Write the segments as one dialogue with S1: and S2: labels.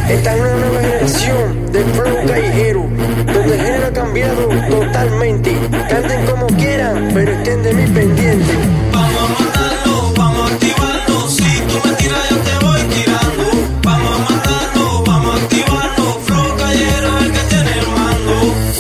S1: Esta es una nueva generación de flow callejero, donde el género ha cambiado totalmente. Canten como quieran, pero estén de mi pendiente.
S2: Vamos a matarlo, vamos a activarlo. Si tú me tiras, yo te voy tirando. Vamos a matarlo, vamos a activarlo. Flow callejero, el que tiene el mando.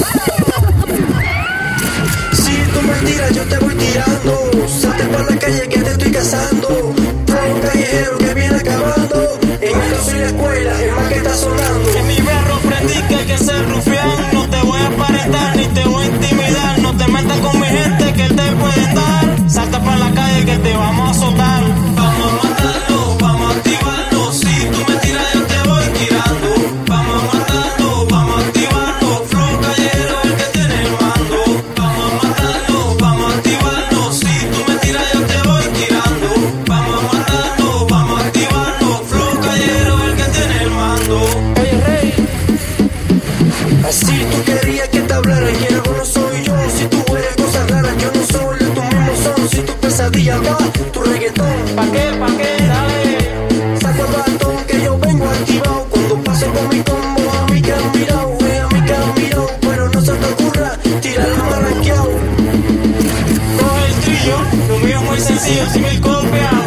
S1: Si tú me tiras, yo te voy tirando. Salte para la calle que te estoy cazando. Flow callejero que viene acabando. En el caso y la escuela, el más que está sonando.
S2: En mi barro aprendí que hay que ser rufián. No te voy a aparentar ni te voy a intimidar. No te metas con mi gente que te pueden dar. Salta para la calle que te vamos a azotar. Vamos a matarlo, vamos a activarlo. Si tú me tiras, yo te voy tirando. Vamos a matarlo, vamos a activarlo. Flow callejero, el que tiene el mando. Vamos a matarlo, vamos a activarlo. Si tú me tiras, yo te voy tirando. Vamos a matarlo, vamos a activarlo. Flow callejero, el que tiene el mando.
S1: Oye, Rey, así tú querías que te hablara. Y algo no soy yo. Si tú eres cosas raras, yo no soy de tu mismo son. Si tu pesadilla va, tu reggaetón.
S2: ¿Pa' qué? ¿Pa' qué? Dale.
S1: Saco el batón que yo vengo activado. Cuando paso con mi combo, a mí que han mirado, a mí que han mirado. Pero no se te ocurra tirar el maranqueado.
S2: Coge el trillo, lo mío es muy sencillo, si me golpea.